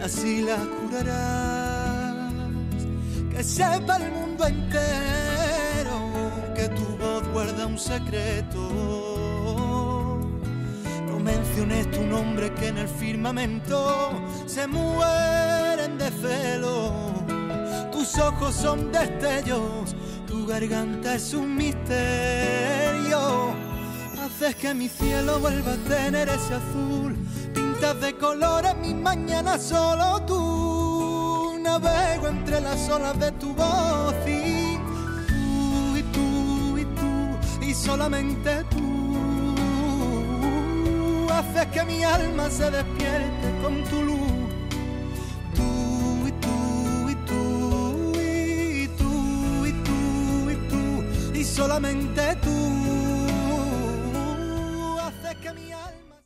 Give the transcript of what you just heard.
así la curarás. Que sepa el mundo entero que tu voz guarda un secreto. No menciones tu nombre que en el firmamento se mueren de celo. Tus ojos son destellos, tu garganta es un misterio. Haces que mi cielo vuelva a tener ese azul, pintas de colores mis mañanas solo tú. Navego entre las olas de tu voz y tú, y tú, y tú, y solamente tú. Haces que mi alma se despierte con tu luz. Tú, y tú, y tú, y tú, y tú, y tú, y solamente tú.